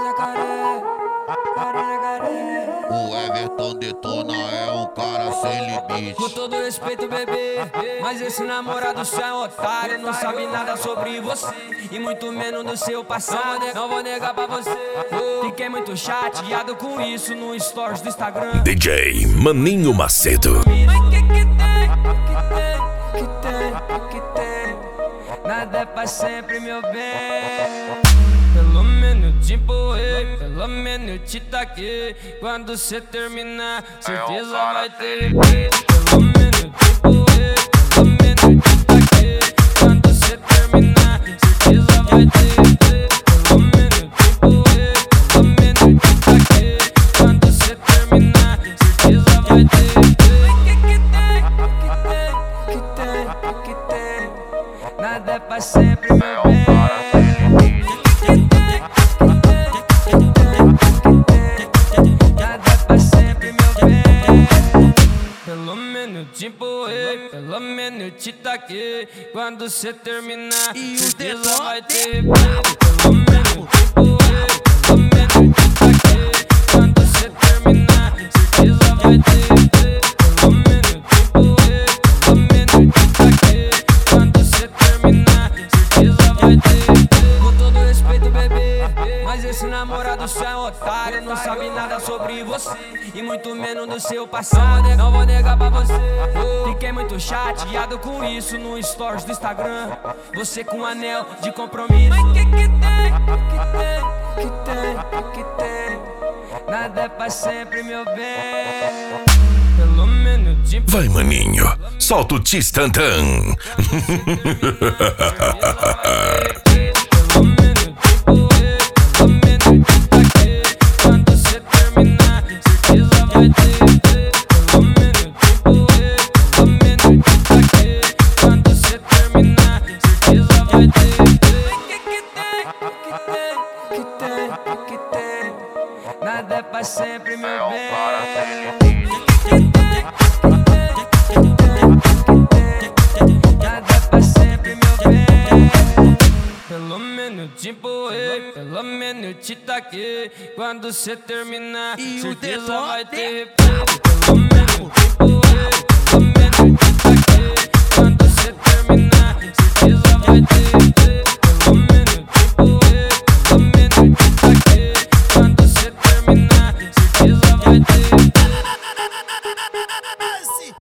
O Everton Detona é um cara sem limite. Com todo respeito, bebê, mas esse namorado seu é otário. Não sabe nada sobre você e muito menos do seu passado. Não vou negar pra você, fiquei muito chateado com isso no stories do Instagram. DJ Maninho Macedo. Mas que tem? Nada é pra sempre, meu bem. Pelo menos te empurrei, pelo menos te taquei. Quando cê terminar, certeza vai ter replay. Pelo menos te empurrei, pelo menos te taquei. Quando cê terminar, certeza vai ter replay. Pelo menos te empurrei, pelo menos te taquei. Quando cê terminar, certeza vai ter replay. Que tem? Nada é pra sempre, meu bem. Te empurrei, pelo menos te taquei. Quando cê terminar, certeza vai ter replay. Pelo menos te empurrei, pelo menos te taquei. Quando cê terminar, certeza vai ter replay. Pelo menos te empurrei, pelo menos te taquei. Quando cê terminar, certeza vai ter replay. Com todo respeito, bebê, mas esse namorado seu é otário. Não sabe nada sobre você e muito menos do seu passado. Não vou negar pra você, fiquei muito chateado com isso no stories do Instagram. Você com um anel de compromisso. Mas que tem? Nada é pra sempre, meu bem. Pelo menos te Vai, maninho, solta o Tistantão. Pelo menos te empurrei, pelo menos te taquei. Quando cê terminar, certeza vai ter replay. Pelo menos te empurrei, pelo menos te taquei. Quando cê terminar, certeza vai ter replay. Que tem? Nada é pra sempre, meu bem. Nada é pra sempre, meu bem. Pelo menos te empurrei, pelo menos te taquei. Quando cê terminar, certeza vai ter replay. Pelo menos te empurrei,